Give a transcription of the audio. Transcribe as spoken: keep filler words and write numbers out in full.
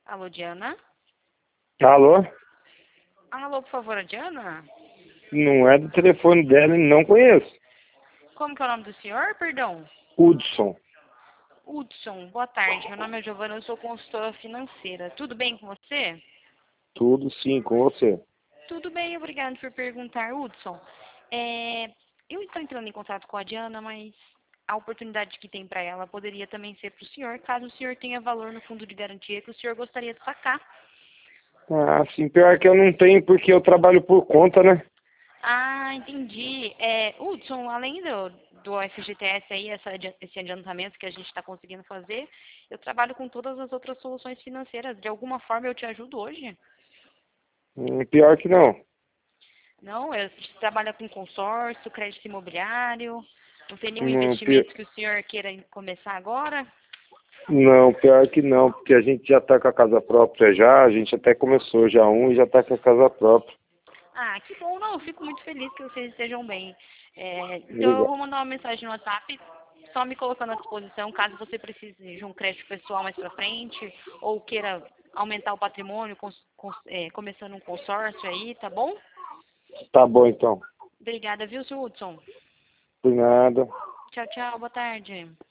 Alô, Diana? Alô? Alô, por favor, a Diana? Não é do telefone dela, não conheço. Como que é o nome do senhor, perdão? Hudson. Hudson, boa tarde. Meu nome é Giovana, eu sou consultora financeira. Tudo bem com você? Tudo sim, com você. Tudo bem, obrigado por perguntar, Hudson. É, eu estou entrando em contato com a Diana, mas a oportunidade que tem para ela poderia também ser para o senhor, caso o senhor tenha valor no fundo de garantia que o senhor gostaria de sacar. Ah, sim, pior que eu não tenho porque eu trabalho por conta, né? Ah, entendi. É, Hudson, além do, do F G T S aí, essa, adi- esse adiantamento que a gente está conseguindo fazer, eu trabalho com todas as outras soluções financeiras. De alguma forma eu te ajudo hoje? Hum, Pior que não. Não, eu trabalho com consórcio, crédito imobiliário. Não tem nenhum Não, pi- investimento que o senhor queira começar agora? não, pior que não, porque a gente já tá com a casa própria já, a gente até começou já um e já tá com a casa própria. Ah, que bom, não, eu fico muito feliz que vocês estejam bem. É, então eu Obrigado. vou mandar uma mensagem no WhatsApp, só me colocando à disposição, caso você precise de um crédito pessoal mais pra frente, ou queira aumentar o patrimônio, cons- cons- é, começando um consórcio aí, tá bom? Tá bom então. Obrigada, viu, senhor Hudson? Por nada. Tchau, tchau, boa tarde.